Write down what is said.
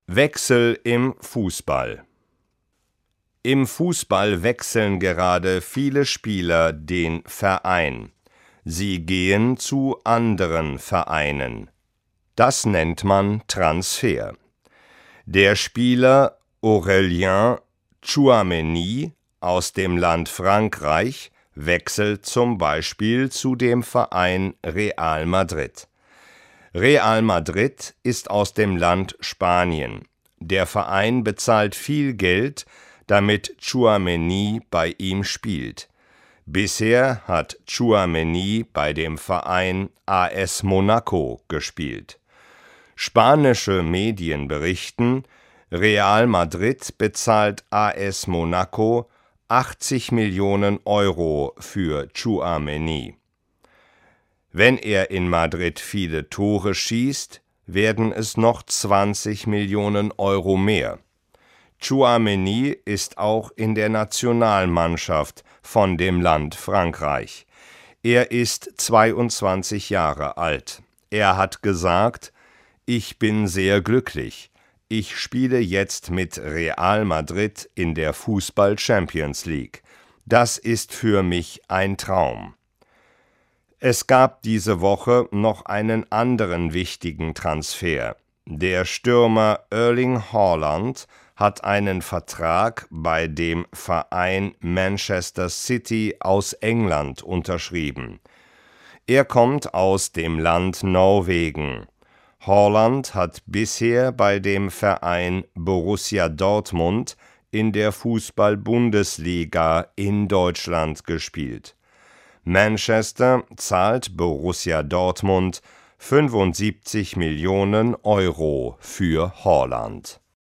Wechsel im Fußball. Im Fußball wechseln gerade viele Spieler den Verein. Sie gehen zu anderen Vereinen. Das nennt man Transfer. Der Spieler Aurélien Tchouaméni aus dem Land Frankreich wechselt zum Beispiel zu dem Verein Real Madrid. Real Madrid ist aus dem Land Spanien. Der Verein bezahlt viel Geld, damit Tchouaméni bei ihm spielt. Bisher hat Tchouaméni bei dem Verein AS Monaco gespielt. Spanische Medien berichten, Real Madrid bezahlt AS Monaco 80 Millionen Euro für Tchouaméni. Wenn er in Madrid viele Tore schießt, werden es noch 20 Millionen Euro mehr. Tchouaméni ist auch in der Nationalmannschaft von dem Land Frankreich. Er ist 22 Jahre alt. Er hat gesagt: Ich bin sehr glücklich. Ich spiele jetzt mit Real Madrid in der Fußball Champions League. Das ist für mich ein Traum. Es gab diese Woche noch einen anderen wichtigen Transfer. Der Stürmer Erling Haaland hat einen Vertrag bei dem Verein Manchester City aus England unterschrieben. Er kommt aus dem Land Norwegen. Haaland hat bisher bei dem Verein Borussia Dortmund in der Fußball-Bundesliga in Deutschland gespielt. Manchester zahlt Borussia Dortmund 75 Millionen Euro für Haaland.